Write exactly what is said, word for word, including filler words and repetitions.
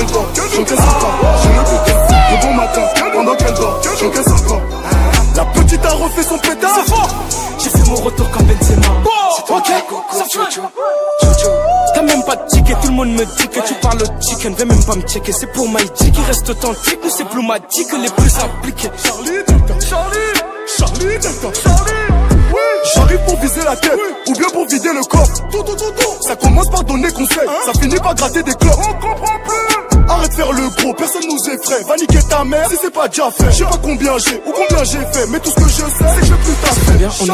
qu'elle dort, j'encaisse encore. J'ai le butin, de bon matin, pendant qu'elle dort, j'encaisse encore. La petite a refait son pétard. C'est fort. J'ai fait mon retour comme Benzema. Oh, ok, ça fait. T'as même pas de ticket, tout le monde me dit que tu parles au chicken. Vais même pas me checker, c'est pour Maïti qui reste authentique. Nous c'est pneumatique, les plus appliqués. Charlie, Delta, Charlie, Charlie, Delta, Charlie. Oui. J'arrive pour viser la tête, oui. Ou bien pour vider le corps. Tout, tout, tout, tout. Ça commence par donner conseil, hein? Ça finit par gratter des clopes. On comprend plus. Arrête de faire le gros, personne nous effraie. Va niquer ta mère si c'est pas déjà fait. Je sais pas combien j'ai ou combien j'ai fait, mais tout ce que je sais c'est que je plus tard.